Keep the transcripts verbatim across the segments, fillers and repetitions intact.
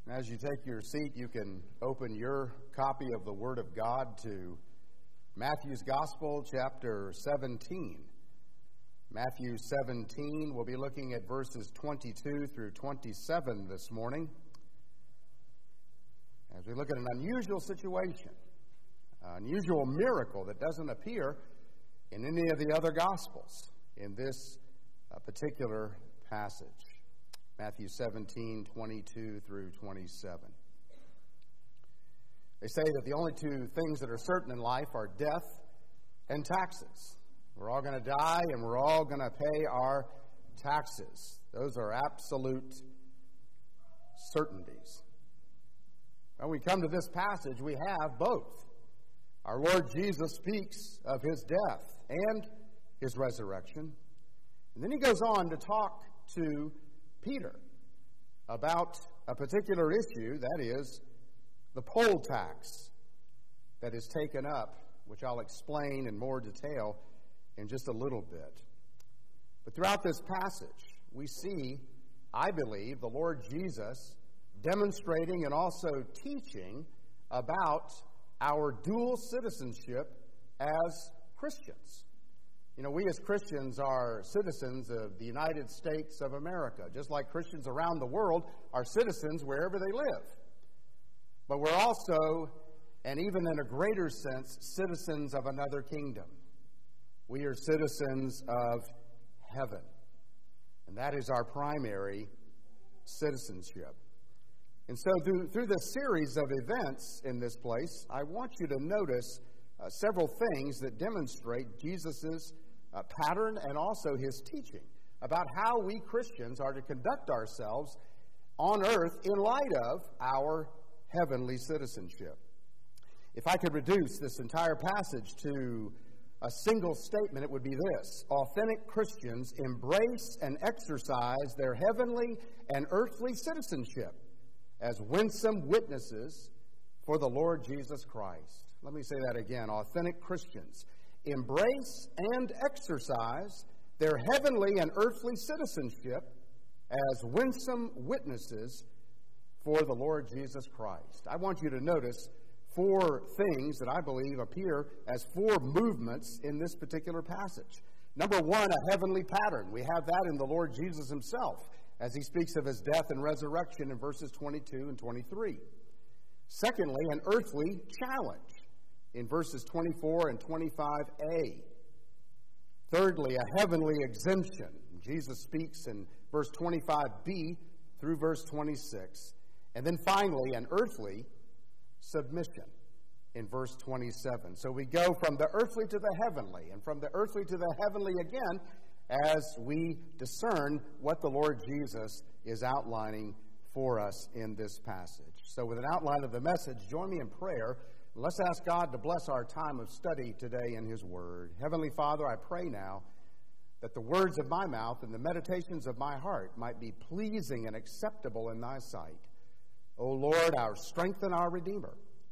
As you take your seat, you can open your copy of the Word of God to Matthew's Gospel, chapter seventeen. Matthew seventeen, we'll be looking at verses twenty-two through twenty-seven this morning as we look at an unusual situation, an unusual miracle that doesn't appear in any of the other Gospels in this uh, particular passage. Matthew seventeen, twenty-two through twenty-seven. They say that the only two things that are certain in life are death and taxes. We're all going to die and we're all going to pay our taxes. Those are absolute certainties. When we come to this passage, we have both. Our Lord Jesus speaks of his death and his resurrection. And then he goes on to talk to Peter about a particular issue, that is, the poll tax that is taken up, which I'll explain in more detail in just a little bit. But throughout this passage, we see, I believe, the Lord Jesus demonstrating and also teaching about our dual citizenship as Christians. You know, we as Christians are citizens of the United States of America, just like Christians around the world are citizens wherever they live. But we're also, and even in a greater sense, citizens of another kingdom. We are citizens of heaven, and that is our primary citizenship. And so through, through this series of events in this place, I want you to notice uh, several things that demonstrate Jesus's Uh, pattern and also his teaching about how we Christians are to conduct ourselves on earth in light of our heavenly citizenship. If I could reduce this entire passage to a single statement, it would be this: authentic Christians embrace and exercise their heavenly and earthly citizenship as winsome witnesses for the Lord Jesus Christ. Let me say that again. Authentic Christians embrace and exercise their heavenly and earthly citizenship as winsome witnesses for the Lord Jesus Christ. I want you to notice four things that I believe appear as four movements in this particular passage. Number one, a heavenly pattern. We have that in the Lord Jesus himself as he speaks of his death and resurrection in verses twenty-two and twenty-three. Secondly, an earthly challenge in verses twenty-four and twenty-five a. Thirdly, a heavenly exemption. Jesus speaks in verse twenty-five b through verse twenty-six. And then finally, an earthly submission in verse twenty-seven. So we go from the earthly to the heavenly, and from the earthly to the heavenly again as we discern what the Lord Jesus is outlining for us in this passage. So with an outline of the message, join me in prayer. Let's ask God to bless our time of study today in his word. Heavenly Father, I pray now that the words of my mouth and the meditations of my heart might be pleasing and acceptable in thy sight. O Lord, our strength and our Redeemer.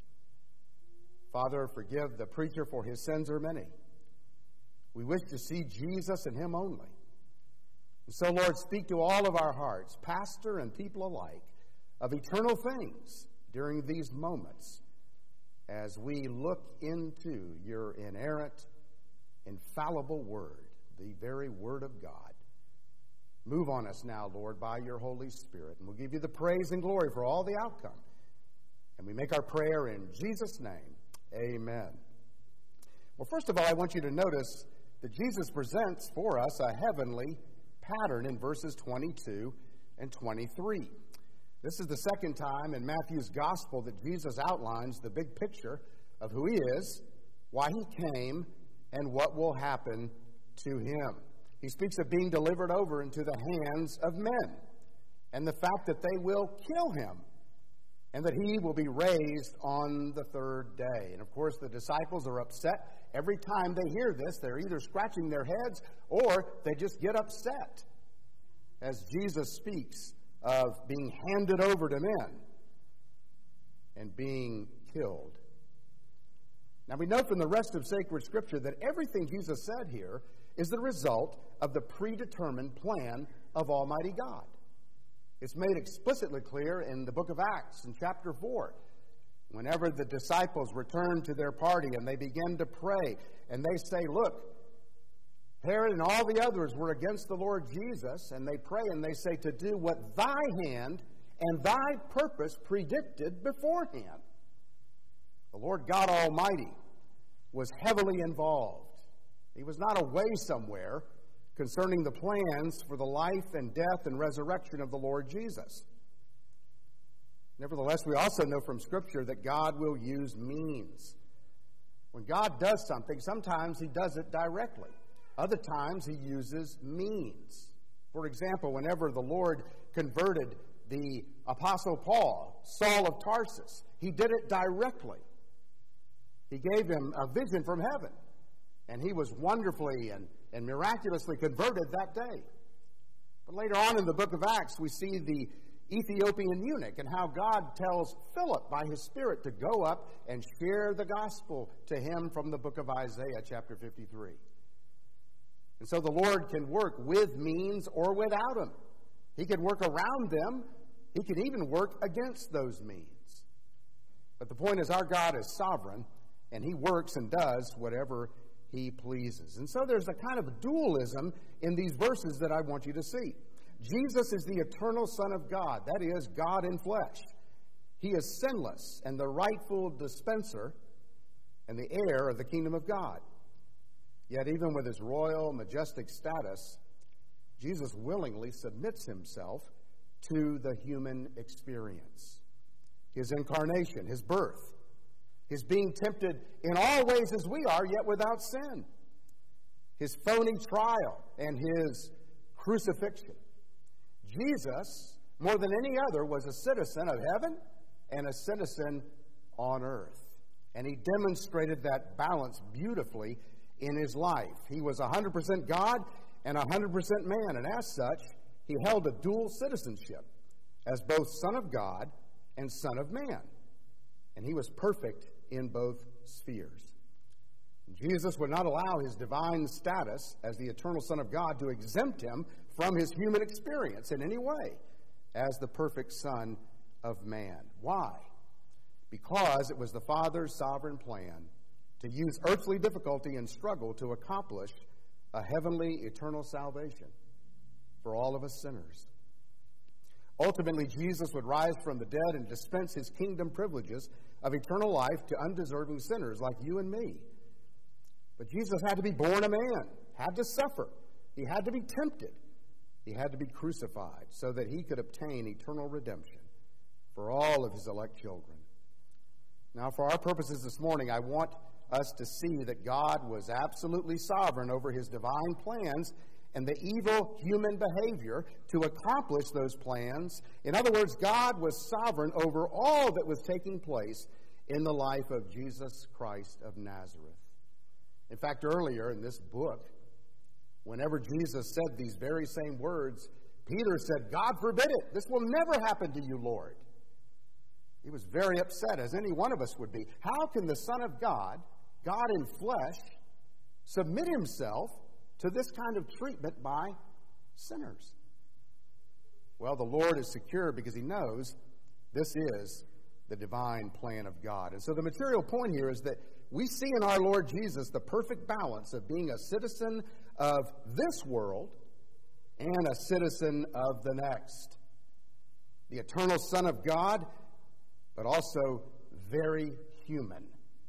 Father, forgive the preacher, for his sins are many. We wish to see Jesus and him only. And so, Lord, speak to all of our hearts, pastor and people alike, of eternal things during these moments as we look into your inerrant, infallible word, the very word of God. Move on us now, Lord, by your Holy Spirit, and we'll give you the praise and glory for all the outcome. And we make our prayer in Jesus' name. Amen. Well, first of all, I want you to notice that Jesus presents for us a heavenly pattern in verses twenty-two and twenty-three. This is the second time in Matthew's gospel that Jesus outlines the big picture of who he is, why he came, and what will happen to him. He speaks of being delivered over into the hands of men, and the fact that they will kill him, and that he will be raised on the third day. And of course, the disciples are upset. Every time they hear this, they're either scratching their heads or they just get upset as Jesus speaks of being handed over to men and being killed. Now we know from the rest of sacred scripture that everything Jesus said here is the result of the predetermined plan of Almighty God. It's made explicitly clear in the book of Acts in chapter four. Whenever the disciples return to their party and they begin to pray, and they say, look, Herod and all the others were against the Lord Jesus, and they pray and they say, to do what thy hand and thy purpose predicted beforehand. The Lord God Almighty was heavily involved. He was not away somewhere concerning the plans for the life and death and resurrection of the Lord Jesus. Nevertheless, we also know from Scripture that God will use means. When God does something, sometimes He does it directly. Other times He uses means. For example, whenever the Lord converted the Apostle Paul, Saul of Tarsus, He did it directly. He gave him a vision from heaven, and he was wonderfully and, and miraculously converted that day. But later on in the book of Acts, we see the Ethiopian eunuch and how God tells Philip by His Spirit to go up and share the gospel to him from the book of Isaiah, chapter fifty-three. And so the Lord can work with means or without them. He can work around them. He can even work against those means. But the point is, our God is sovereign, and He works and does whatever He pleases. And so there's a kind of dualism in these verses that I want you to see. Jesus is the eternal Son of God, that is, God in flesh. He is sinless and the rightful dispenser and the heir of the kingdom of God. Yet even with His royal, majestic status, Jesus willingly submits Himself to the human experience. His incarnation, His birth, His being tempted in all ways as we are, yet without sin, His phony trial, and His crucifixion. Jesus, more than any other, was a citizen of heaven and a citizen on earth. And He demonstrated that balance beautifully in His life. He was one hundred percent God and one hundred percent man, and as such, He held a dual citizenship as both Son of God and Son of man. And He was perfect in both spheres. Jesus would not allow His divine status as the eternal Son of God to exempt Him from His human experience in any way as the perfect Son of man. Why? Because it was the Father's sovereign plan to use earthly difficulty and struggle to accomplish a heavenly eternal salvation for all of us sinners. Ultimately, Jesus would rise from the dead and dispense His kingdom privileges of eternal life to undeserving sinners like you and me. But Jesus had to be born a man, had to suffer. He had to be tempted. He had to be crucified so that He could obtain eternal redemption for all of His elect children. Now, for our purposes this morning, I want us to see that God was absolutely sovereign over His divine plans and the evil human behavior to accomplish those plans. In other words, God was sovereign over all that was taking place in the life of Jesus Christ of Nazareth. In fact, earlier in this book, whenever Jesus said these very same words, Peter said, God forbid it. This will never happen to you, Lord. He was very upset, as any one of us would be. How can the Son of God, God in flesh, submit Himself to this kind of treatment by sinners? Well, the Lord is secure because He knows this is the divine plan of God. And so the material point here is that we see in our Lord Jesus the perfect balance of being a citizen of this world and a citizen of the next. The eternal Son of God, but also very human.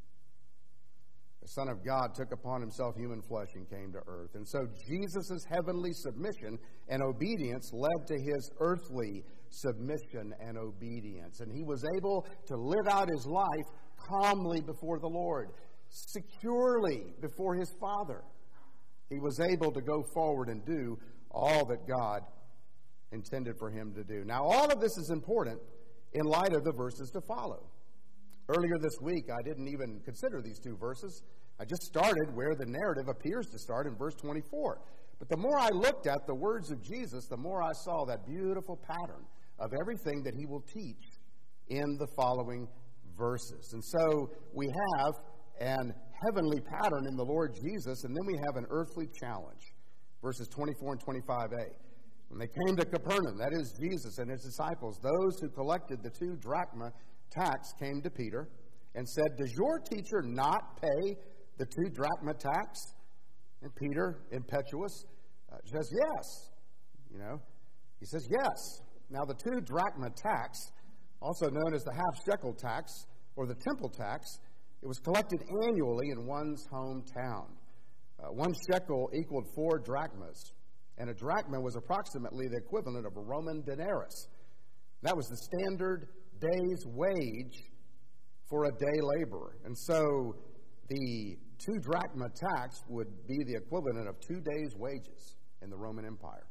The Son of God took upon Himself human flesh and came to earth. And so Jesus' heavenly submission and obedience led to His earthly submission and obedience. And He was able to live out His life calmly before the Lord, securely before His Father. He was able to go forward and do all that God intended for Him to do. Now, all of this is important in light of the verses to follow. Earlier this week, I didn't even consider these two verses. I just started where the narrative appears to start in verse twenty-four. But the more I looked at the words of Jesus, the more I saw that beautiful pattern of everything that He will teach in the following verses. And so we have an heavenly pattern in the Lord Jesus, and then we have an earthly challenge. Verses twenty-four and twenty-five a. When they came to Capernaum, that is Jesus and his disciples, those who collected the two drachma tax came to Peter and said, "Does your teacher not pay the two drachma tax?" And Peter, impetuous, uh, says, "Yes." You know, he says, "Yes." Now, the two drachma tax, also known as the half shekel tax or the temple tax, it was collected annually in one's hometown. Uh, one shekel equaled four drachmas, and a drachma was approximately the equivalent of a Roman denarius. That was the standard day's wage for a day laborer. And so the two drachma tax would be the equivalent of two days' wages in the Roman Empire.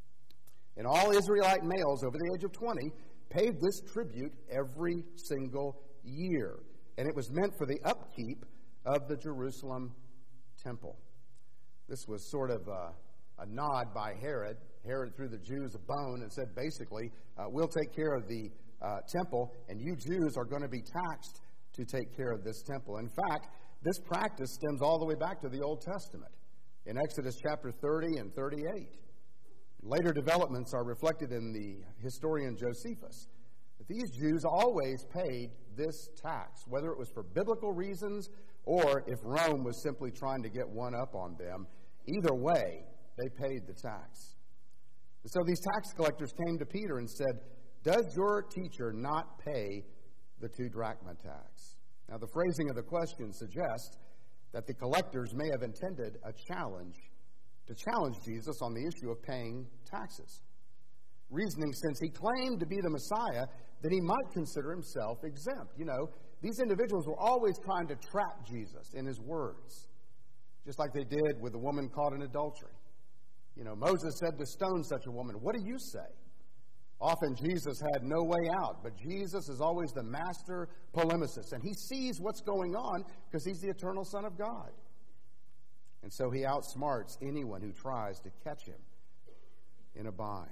And all Israelite males over the age of twenty paid this tribute every single year. And it was meant for the upkeep of the Jerusalem temple. This was sort of a, a nod by Herod. Herod threw the Jews a bone and said, basically, uh, we'll take care of the uh, temple, and you Jews are going to be taxed to take care of this temple. In fact, this practice stems all the way back to the Old Testament in Exodus chapter thirty and thirty-eight. Later developments are reflected in the historian Josephus. But these Jews always paid this tax, whether it was for biblical reasons or if Rome was simply trying to get one up on them. Either way, they paid the tax. And so these tax collectors came to Peter and said, "Does your teacher not pay the two drachma tax?" Now, the phrasing of the question suggests that the collectors may have intended a challenge to challenge Jesus on the issue of paying taxes, reasoning since he claimed to be the Messiah, that he might consider himself exempt. You know, these individuals were always trying to trap Jesus in his words, just like they did with the woman caught in adultery. You know, Moses said to stone such a woman. What do you say? Often Jesus had no way out, but Jesus is always the master polemicist, and he sees what's going on because he's the eternal Son of God. And so he outsmarts anyone who tries to catch him in a bind.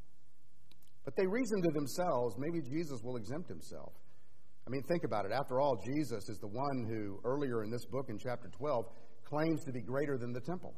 But they reason to themselves, maybe Jesus will exempt himself. I mean, think about it. After all, Jesus is the one who, earlier in this book in chapter twelve, claims to be greater than the temple.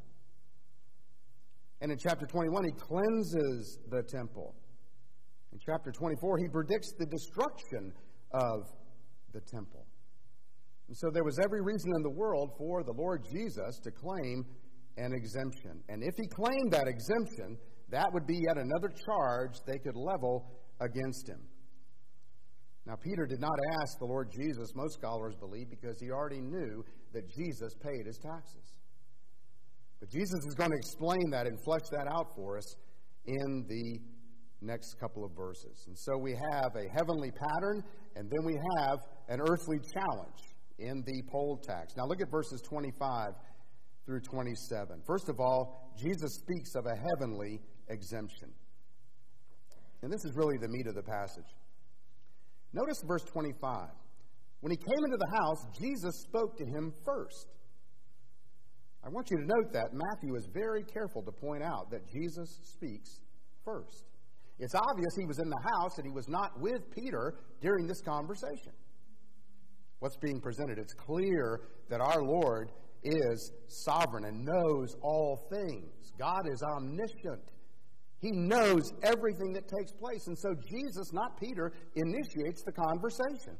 And in chapter twenty-one, he cleanses the temple. In chapter twenty-four, he predicts the destruction of the temple. And so there was every reason in the world for the Lord Jesus to claim an exemption. And if he claimed that exemption, that would be yet another charge they could level against him. Now, Peter did not ask the Lord Jesus, most scholars believe, because he already knew that Jesus paid his taxes. But Jesus is going to explain that and flesh that out for us in the next couple of verses. And so we have a heavenly pattern, and then we have an earthly challenge in the poll tax. Now look at verses twenty-five through twenty-seven. First of all, Jesus speaks of a heavenly exemption. And this is really the meat of the passage. Notice verse twenty-five. When he came into the house, Jesus spoke to him first. I want you to note that Matthew is very careful to point out that Jesus speaks first. It's obvious he was in the house and he was not with Peter during this conversation. What's being presented? It's clear that our Lord is sovereign and knows all things. God is omniscient. He knows everything that takes place. And so Jesus, not Peter, initiates the conversation.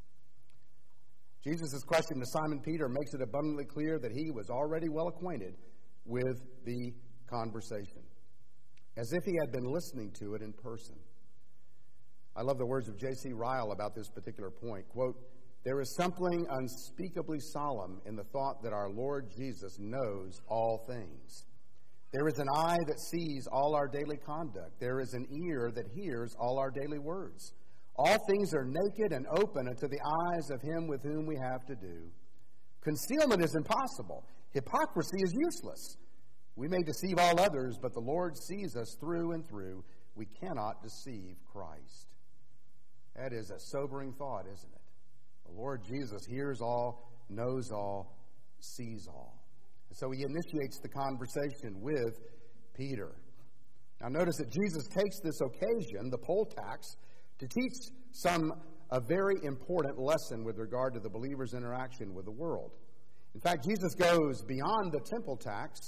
Jesus' question to Simon Peter makes it abundantly clear that he was already well acquainted with the conversation, as if he had been listening to it in person. I love the words of J C Ryle about this particular point. Quote, "There is something unspeakably solemn in the thought that our Lord Jesus knows all things. There is an eye that sees all our daily conduct. There is an ear that hears all our daily words. All things are naked and open unto the eyes of him with whom we have to do. Concealment is impossible. Hypocrisy is useless. We may deceive all others, but the Lord sees us through and through. We cannot deceive Christ." That is a sobering thought, isn't it? The Lord Jesus hears all, knows all, sees all. And so he initiates the conversation with Peter. Now notice that Jesus takes this occasion, the poll tax, to teach some a very important lesson with regard to the believer's interaction with the world. In fact, Jesus goes beyond the temple tax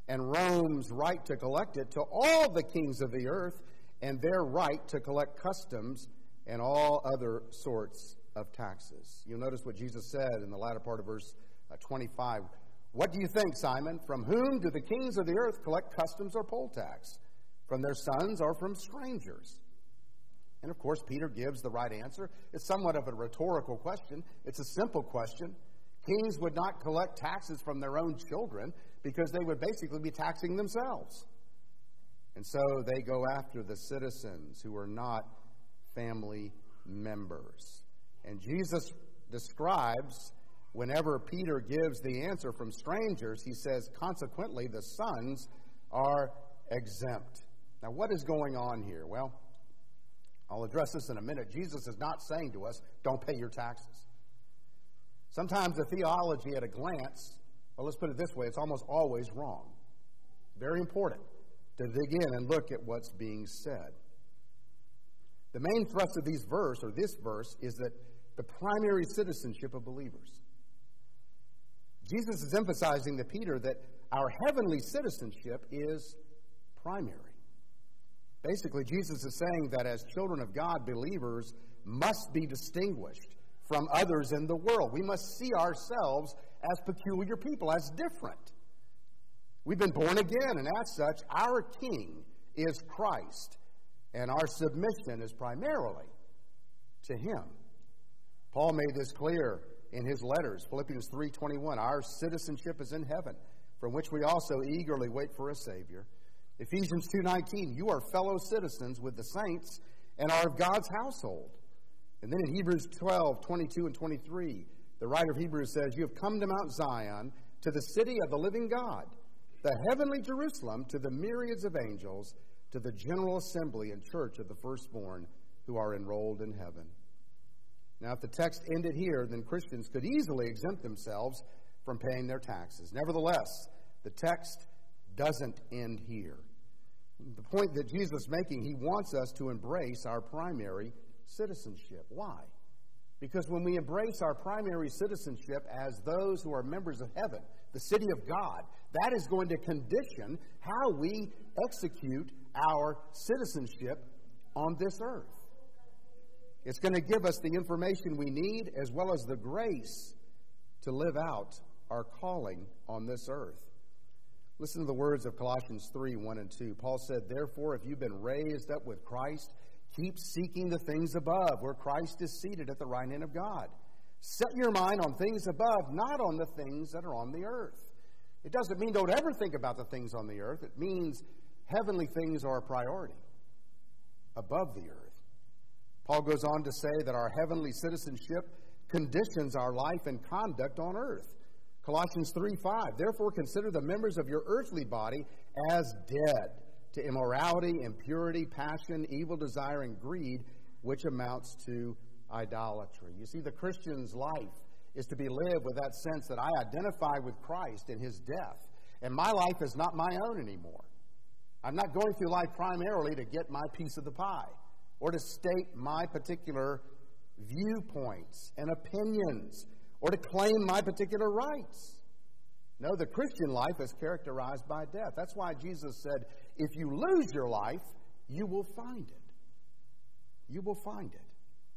and Rome's right to collect it, to all the kings of the earth and their right to collect customs and all other sorts of taxes. You'll notice what Jesus said in the latter part of verse uh, twenty-five. What do you think, Simon? From whom do the kings of the earth collect customs or poll tax? From their sons or from strangers? And of course, Peter gives the right answer. It's somewhat of a rhetorical question. It's a simple question. Kings would not collect taxes from their own children because they would basically be taxing themselves. And so they go after the citizens who are not family members. And Jesus describes, whenever Peter gives the answer from strangers, he says, consequently, the sons are exempt. Now, what is going on here? Well, I'll address this in a minute. Jesus is not saying to us, don't pay your taxes. Sometimes the theology at a glance, well, let's put it this way, it's almost always wrong. Very important to dig in and look at what's being said. The main thrust of these verse, or this verse, is that the primary citizenship of believers. Jesus is emphasizing to Peter that our heavenly citizenship is primary. Basically, Jesus is saying that as children of God, believers must be distinguished from others in the world. We must see ourselves as peculiar people, as different. We've been born again, and as such, our King is Christ, and our submission is primarily to Him. Paul made this clear in his letters, Philippians three twenty-one. Our citizenship is in heaven, from which we also eagerly wait for a Savior. Ephesians two nineteen, you are fellow citizens with the saints and are of God's household. And then in Hebrews twelve twenty-two and twenty-three, the writer of Hebrews says, you have come to Mount Zion, to the city of the living God, the heavenly Jerusalem, to the myriads of angels, to the general assembly and church of the firstborn who are enrolled in heaven. Now, if the text ended here, then Christians could easily exempt themselves from paying their taxes. Nevertheless, the text doesn't end here. The point that Jesus is making, he wants us to embrace our primary citizenship. Why? Because when we embrace our primary citizenship as those who are members of heaven, the city of God, that is going to condition how we execute our citizenship on this earth. It's going to give us the information we need as well as the grace to live out our calling on this earth. Listen to the words of Colossians three, one and two. Paul said, therefore, if you've been raised up with Christ, keep seeking the things above, where Christ is seated at the right hand of God. Set your mind on things above, not on the things that are on the earth. It doesn't mean don't ever think about the things on the earth. It means heavenly things are a priority above the earth. Paul goes on to say that our heavenly citizenship conditions our life and conduct on earth. Colossians three five, therefore consider the members of your earthly body as dead to immorality, impurity, passion, evil desire, and greed, which amounts to idolatry. You see, the Christian's life is to be lived with that sense that I identify with Christ in his death, and my life is not my own anymore. I'm not going through life primarily to get my piece of the pie or to state my particular viewpoints and opinions or to claim my particular rights. No, the Christian life is characterized by death. That's why Jesus said, if you lose your life, you will find it. You will find it.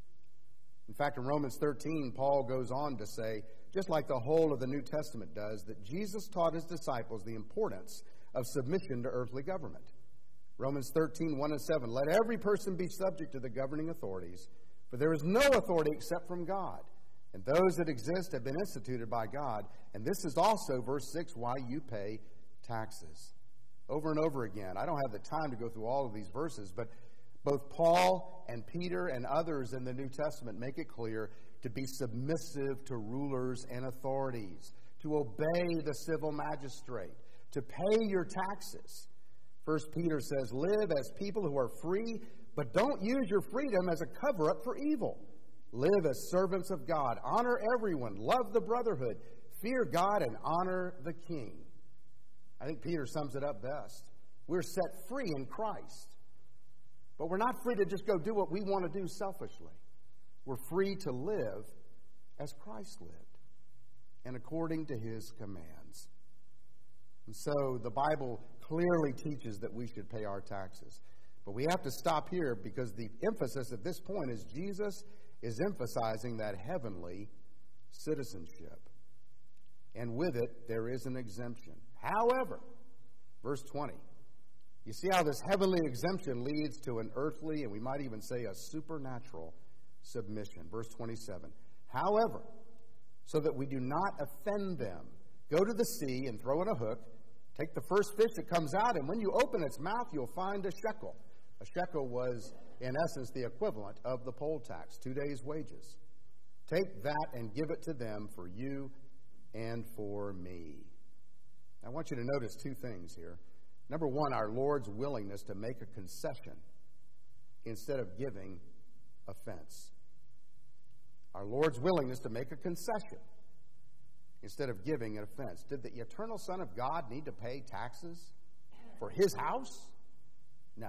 In fact, in Romans thirteen, Paul goes on to say, just like the whole of the New Testament does, that Jesus taught his disciples the importance of submission to earthly government. Romans thirteen, one and seven, let every person be subject to the governing authorities, for there is no authority except from God, and those that exist have been instituted by God. And this is also, verse six, why you pay taxes. Over and over again. I don't have the time to go through all of these verses, but both Paul and Peter and others in the New Testament make it clear to be submissive to rulers and authorities, to obey the civil magistrate, to pay your taxes. First Peter says, live as people who are free, but don't use your freedom as a cover-up for evil. Live as servants of God. Honor everyone. Love the brotherhood. Fear God and honor the king. I think Peter sums it up best. We're set free in Christ. But we're not free to just go do what we want to do selfishly. We're free to live as Christ lived and according to his commands. And so the Bible clearly teaches that we should pay our taxes. But we have to stop here because the emphasis at this point is Jesus is emphasizing that heavenly citizenship. And with it, there is an exemption. However, verse twenty, you see how this heavenly exemption leads to an earthly, and we might even say a supernatural submission. Verse twenty-seven, however, so that we do not offend them, go to the sea and throw in a hook, take the first fish that comes out, and when you open its mouth, you'll find a shekel. A shekel was, in essence, the equivalent of the poll tax, two days' wages. Take that and give it to them for you and for me. I want you to notice two things here. Number one, our Lord's willingness to make a concession instead of giving offense. Our Lord's willingness to make a concession instead of giving an offense. Did the eternal Son of God need to pay taxes for his house? No.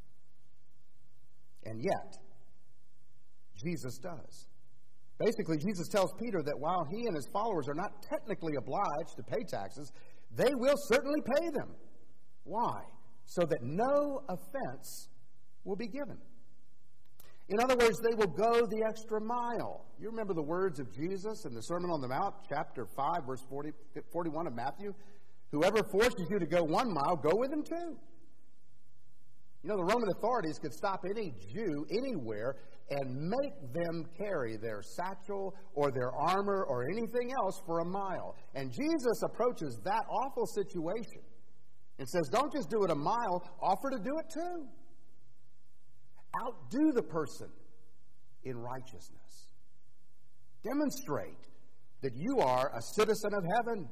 And yet, Jesus does. Basically, Jesus tells Peter that while he and his followers are not technically obliged to pay taxes, they will certainly pay them. Why? So that no offense will be given. In other words, they will go the extra mile. You remember the words of Jesus in the Sermon on the Mount, chapter five, verse forty, forty-one of Matthew? Whoever forces you to go one mile, go with him too. You know, the Roman authorities could stop any Jew anywhere and make them carry their satchel or their armor or anything else for a mile. And Jesus approaches that awful situation and says, don't just do it a mile, offer to do it too. Outdo the person in righteousness. Demonstrate that you are a citizen of heaven.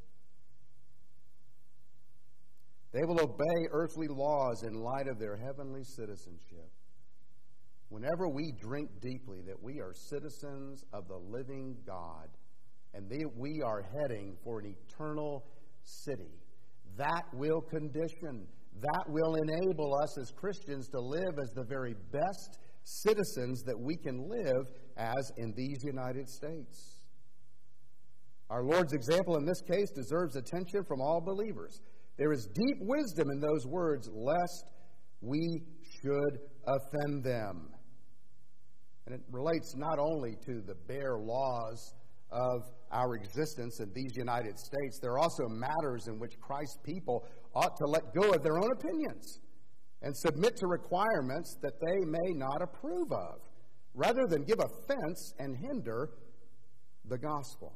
They will obey earthly laws in light of their heavenly citizenship. Whenever we drink deeply that we are citizens of the living God and that we are heading for an eternal city, that will condition, that will enable us as Christians to live as the very best citizens that we can live as in these United States. Our Lord's example in this case deserves attention from all believers. There is deep wisdom in those words, lest we should offend them. And it relates not only to the bare laws of our existence in these United States, there are also matters in which Christ's people ought to let go of their own opinions and submit to requirements that they may not approve of, rather than give offense and hinder the gospel.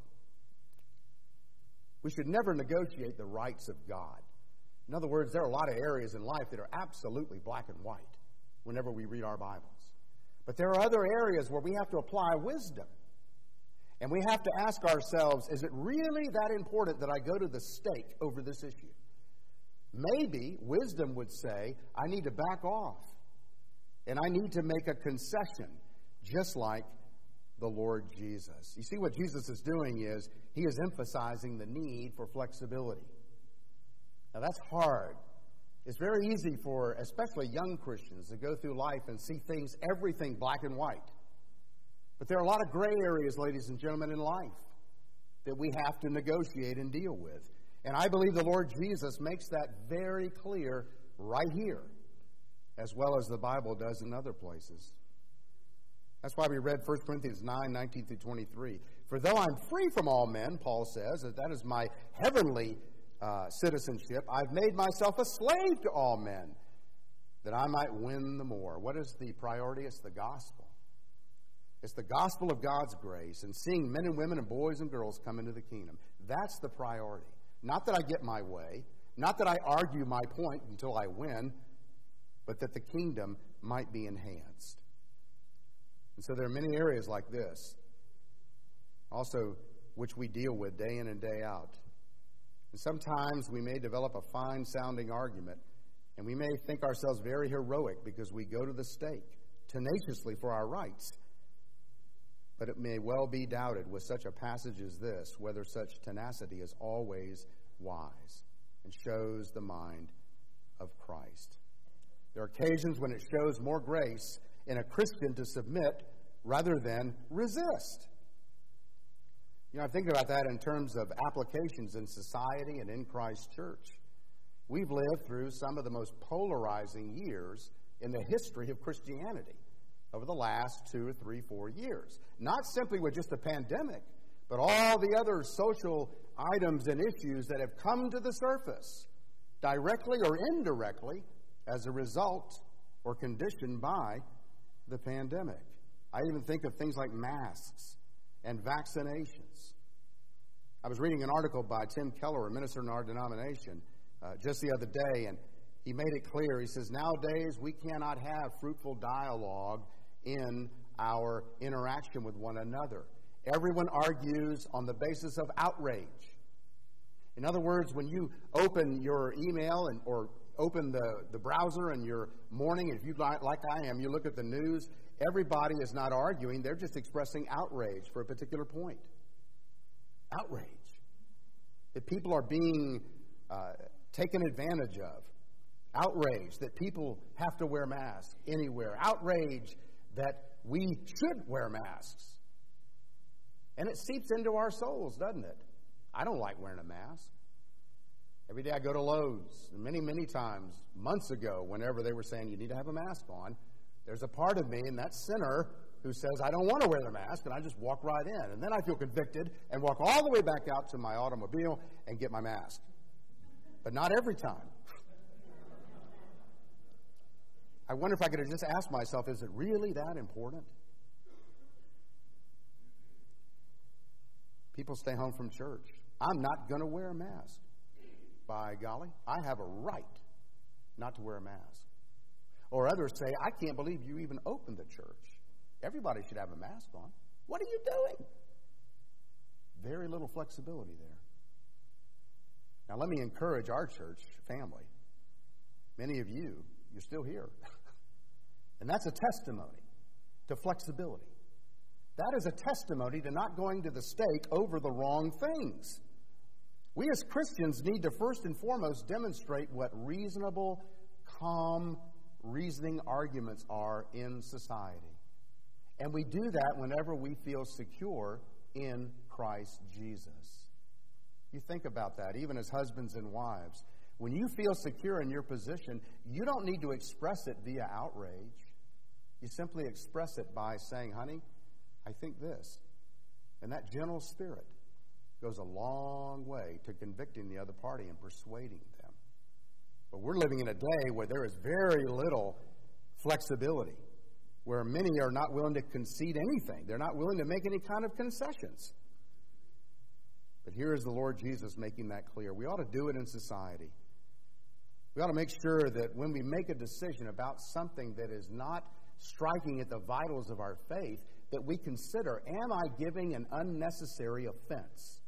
We should never negotiate the rights of God. In other words, there are a lot of areas in life that are absolutely black and white whenever we read our Bibles. But there are other areas where we have to apply wisdom. And we have to ask ourselves, is it really that important that I go to the stake over this issue? Maybe wisdom would say, I need to back off. And I need to make a concession, just like the Lord Jesus. You see, what Jesus is doing is, he is emphasizing the need for flexibility. Now, that's hard. It's very easy for, especially young Christians, to go through life and see things, everything black and white. But there are a lot of gray areas, ladies and gentlemen, in life that we have to negotiate and deal with. And I believe the Lord Jesus makes that very clear right here, as well as the Bible does in other places. That's why we read First Corinthians nine, nineteen through twenty-three. For though I'm free from all men, Paul says, that that is my heavenly uh, citizenship, I've made myself a slave to all men, that I might win the more. What is the priority? It's the gospel. It's the gospel of God's grace and seeing men and women and boys and girls come into the kingdom. That's the priority. Not that I get my way, not that I argue my point until I win, but that the kingdom might be enhanced. And so there are many areas like this, also which we deal with day in and day out. And sometimes we may develop a fine-sounding argument, and we may think ourselves very heroic because we go to the stake tenaciously for our rights. But it may well be doubted with such a passage as this whether such tenacity is always wise and shows the mind of Christ. There are occasions when it shows more grace in a Christian to submit rather than resist. You know, I'm thinking about that in terms of applications in society and in Christ's church. We've lived through some of the most polarizing years in the history of Christianity over the last two or three, four years. Not simply with just the pandemic, but all the other social items and issues that have come to the surface, directly or indirectly, as a result or conditioned by the pandemic. I even think of things like masks and vaccinations. I was reading an article by Tim Keller, a minister in our denomination, uh, just the other day, and he made it clear. He says, nowadays we cannot have fruitful dialogue in our interaction with one another. Everyone argues on the basis of outrage. In other words, when you open your email and or open the, the browser in your morning, if you like, like I am, you look at the news, everybody is not arguing. They're just expressing outrage for a particular point. Outrage. That people are being uh, taken advantage of. Outrage that people have to wear masks anywhere. Outrage that we should wear masks. And it seeps into our souls, doesn't it? I don't like wearing a mask. Every day I go to Lowe's, and many, many times, months ago, whenever they were saying you need to have a mask on, there's a part of me, and that sinner, who says, I don't want to wear the mask, and I just walk right in. And then I feel convicted and walk all the way back out to my automobile and get my mask. But not every time. I wonder if I could have just asked myself, is it really that important? People stay home from church. I'm not going to wear a mask. By golly, I have a right not to wear a mask. Or others say, I can't believe you even opened the church. Everybody should have a mask on. What are you doing? Very little flexibility there. Now, let me encourage our church family. Many of you, you're still here. And that's a testimony to flexibility. That is a testimony to not going to the stake over the wrong things. We as Christians need to first and foremost demonstrate what reasonable, calm, reasoning arguments are in society. And we do that whenever we feel secure in Christ Jesus. You think about that, even as husbands and wives. When you feel secure in your position, you don't need to express it via outrage. You simply express it by saying, honey, I think this. And that gentle spirit goes a long way to convicting the other party and persuading them. But we're living in a day where there is very little flexibility, where many are not willing to concede anything. They're not willing to make any kind of concessions. But here is the Lord Jesus making that clear. We ought to do it in society. We ought to make sure that when we make a decision about something that is not striking at the vitals of our faith, that we consider, am I giving an unnecessary offense?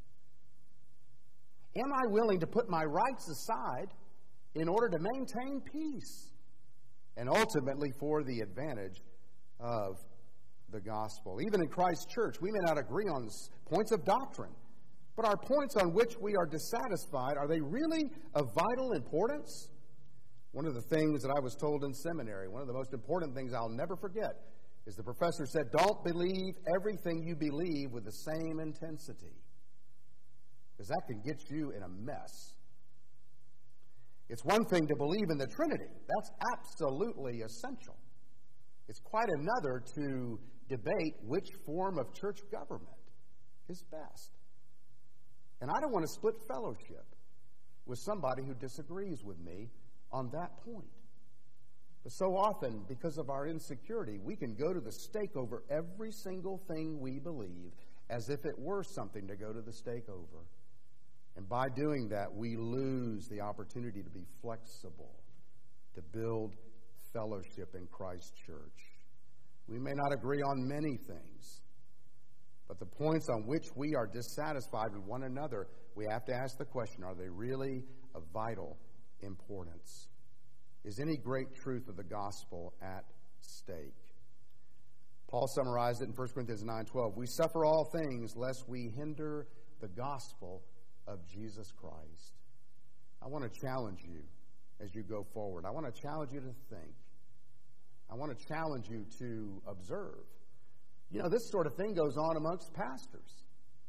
Am I willing to put my rights aside in order to maintain peace? And ultimately for the advantage of the gospel. Even in Christ's church, we may not agree on points of doctrine, but our points on which we are dissatisfied, are they really of vital importance? One of the things that I was told in seminary, one of the most important things I'll never forget, is the professor said, don't believe everything you believe with the same intensity, because that can get you in a mess. It's one thing to believe in the Trinity. That's absolutely essential. It's quite another to debate which form of church government is best. And I don't want to split fellowship with somebody who disagrees with me on that point. But so often, because of our insecurity, we can go to the stake over every single thing we believe as if it were something to go to the stake over. And by doing that, we lose the opportunity to be flexible, to build fellowship in Christ's church. We may not agree on many things, but the points on which we are dissatisfied with one another, we have to ask the question, are they really of vital importance? Is any great truth of the gospel at stake? Paul summarized it in First Corinthians nine twelve. We suffer all things lest we hinder the gospel of Jesus Christ. I want to challenge you as you go forward. I want to challenge you to think. I want to challenge you to observe. You know, this sort of thing goes on amongst pastors.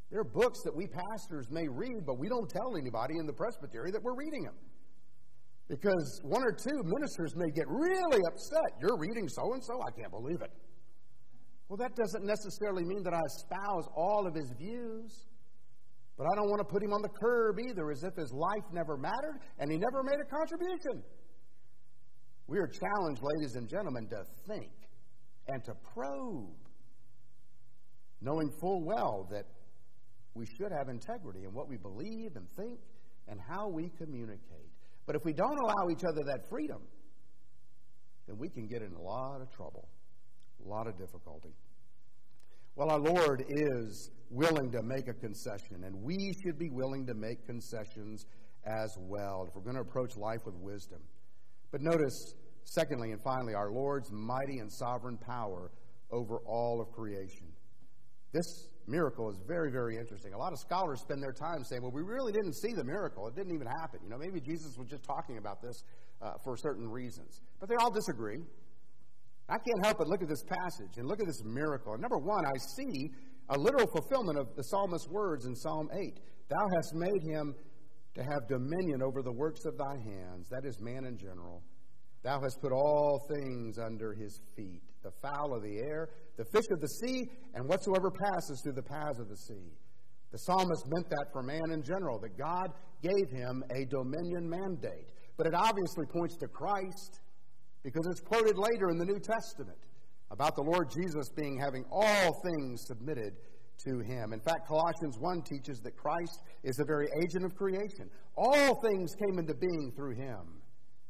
There are books that we pastors may read, but we don't tell anybody in the presbytery that we're reading them. Because one or two ministers may get really upset. You're reading so-and-so? I can't believe it. Well, that doesn't necessarily mean that I espouse all of his views. But I don't want to put him on the curb either, as if his life never mattered and he never made a contribution. We are challenged, ladies and gentlemen, to think and to probe, knowing full well that we should have integrity in what we believe and think and how we communicate. But if we don't allow each other that freedom, then we can get in a lot of trouble, a lot of difficulty. Well, our Lord is willing to make a concession, and we should be willing to make concessions as well if we're going to approach life with wisdom. But notice, secondly and finally, our Lord's mighty and sovereign power over all of creation. This miracle is very, very interesting. A lot of scholars spend their time saying, well, we really didn't see the miracle. It didn't even happen. You know, maybe Jesus was just talking about this uh, for certain reasons. But they all disagree. I can't help but look at this passage and look at this miracle. And number one, I see a literal fulfillment of the psalmist's words in Psalm eight. Thou hast made him to have dominion over the works of thy hands. That is man in general. Thou hast put all things under his feet, the fowl of the air, the fish of the sea, and whatsoever passes through the paths of the sea. The psalmist meant that for man in general, that God gave him a dominion mandate. But it obviously points to Christ, because it's quoted later in the New Testament about the Lord Jesus being having all things submitted to him. In fact, Colossians one teaches that Christ is the very agent of creation. All things came into being through him.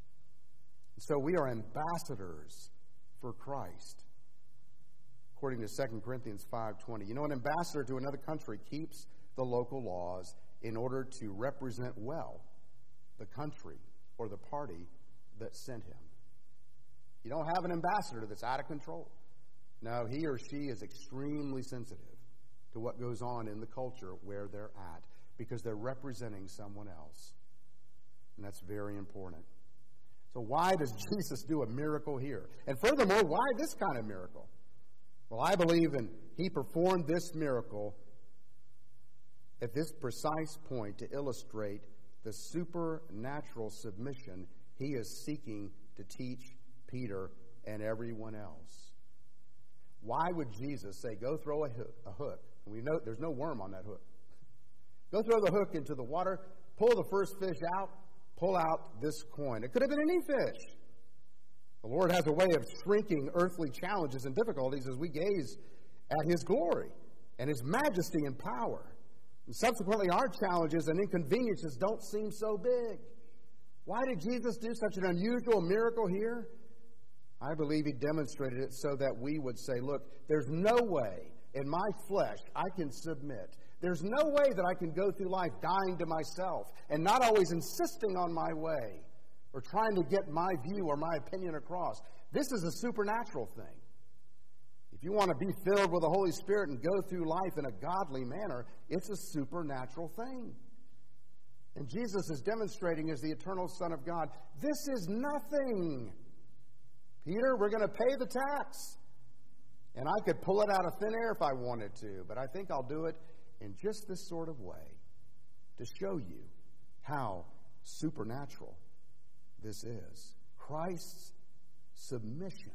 So we are ambassadors for Christ, according to Second Corinthians five twenty. You know, an ambassador to another country keeps the local laws in order to represent well the country or the party that sent him. You don't have an ambassador that's out of control. No, he or she is extremely sensitive to what goes on in the culture where they're at, because they're representing someone else. And that's very important. So why does Jesus do a miracle here? And furthermore, why this kind of miracle? Well, I believe in he performed this miracle at this precise point to illustrate the supernatural submission he is seeking to teach Peter and everyone else. Why would Jesus say, go throw a hook? A hook? We know there's no worm on that hook. Go throw the hook into the water, pull the first fish out, pull out this coin. It could have been any fish. The Lord has a way of shrinking earthly challenges and difficulties as we gaze at his glory and his majesty and power. And subsequently, our challenges and inconveniences don't seem so big. Why did Jesus do such an unusual miracle here? I believe he demonstrated it so that we would say, look, there's no way in my flesh I can submit. There's no way that I can go through life dying to myself and not always insisting on my way or trying to get my view or my opinion across. This is a supernatural thing. If you want to be filled with the Holy Spirit and go through life in a godly manner, it's a supernatural thing. And Jesus is demonstrating as the eternal Son of God, this is nothing. Peter, we're going to pay the tax. And I could pull it out of thin air if I wanted to, but I think I'll do it in just this sort of way to show you how supernatural this is. Christ's submission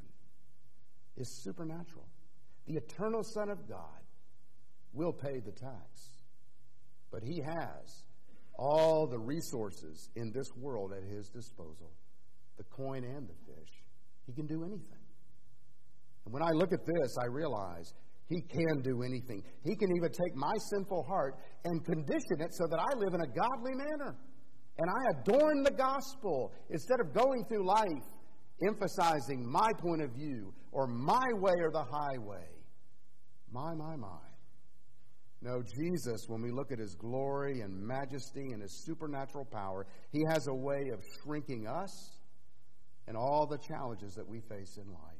is supernatural. The eternal Son of God will pay the tax, but he has all the resources in this world at his disposal, the coin and the fish. He can do anything. And when I look at this, I realize he can do anything. He can even take my sinful heart and condition it so that I live in a godly manner. And I adorn the gospel instead of going through life emphasizing my point of view or my way or the highway. My, my, my. No, Jesus, when we look at his glory and majesty and his supernatural power, he has a way of shrinking us and all the challenges that we face in life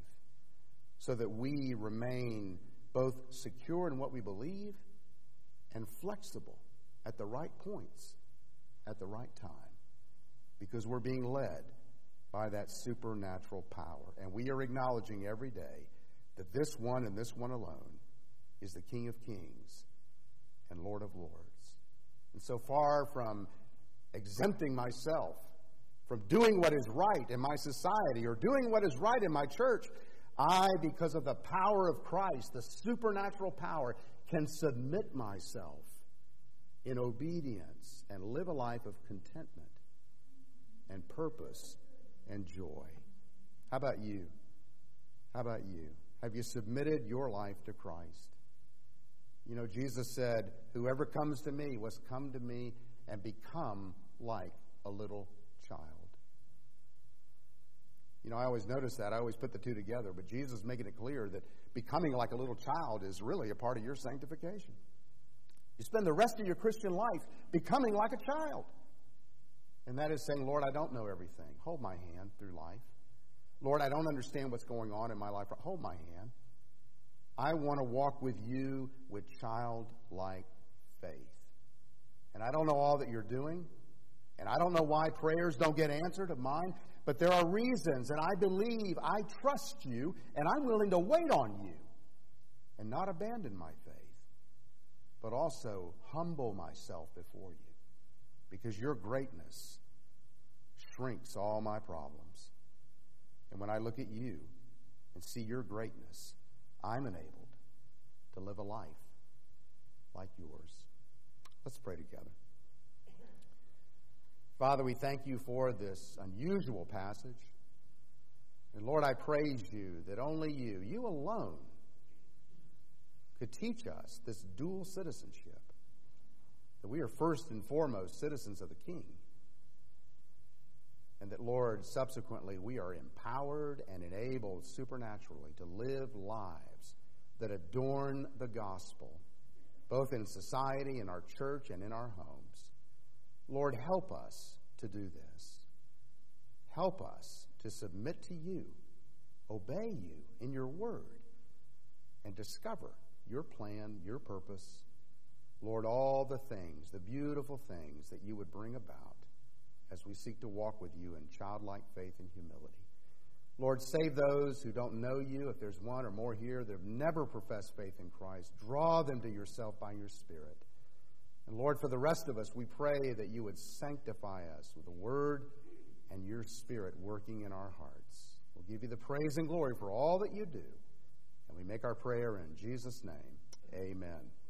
so that we remain both secure in what we believe and flexible at the right points at the right time, because we're being led by that supernatural power. And we are acknowledging every day that this one and this one alone is the King of Kings and Lord of Lords. And so far from exempting myself from doing what is right in my society or doing what is right in my church, I, because of the power of Christ, the supernatural power, can submit myself in obedience and live a life of contentment and purpose and joy. How about you? How about you? Have you submitted your life to Christ? You know, Jesus said, whoever comes to me must come to me and become like a little child. You know, I always notice that. I always put the two together. But Jesus is making it clear that becoming like a little child is really a part of your sanctification. You spend the rest of your Christian life becoming like a child. And that is saying, Lord, I don't know everything. Hold my hand through life. Lord, I don't understand what's going on in my life. Hold my hand. I want to walk with you with childlike faith. And I don't know all that you're doing. And I don't know why prayers don't get answered of mine. But there are reasons, and I believe, I trust you, and I'm willing to wait on you and not abandon my faith, but also humble myself before you, because your greatness shrinks all my problems. And when I look at you and see your greatness, I'm enabled to live a life like yours. Let's pray together. Father, we thank you for this unusual passage. And Lord, I praise you that only you, you alone, could teach us this dual citizenship. That we are first and foremost citizens of the King. And that, Lord, subsequently we are empowered and enabled supernaturally to live lives that adorn the gospel, both in society, in our church, and in our homes. Lord, help us to do this. Help us to submit to you, obey you in your word, and discover your plan, your purpose. Lord, all the things, the beautiful things that you would bring about as we seek to walk with you in childlike faith and humility. Lord, save those who don't know you. If there's one or more here that have never professed faith in Christ, draw them to yourself by your Spirit. And Lord, for the rest of us, we pray that you would sanctify us with the Word and your Spirit working in our hearts. We'll give you the praise and glory for all that you do. And we make our prayer in Jesus' name. Amen.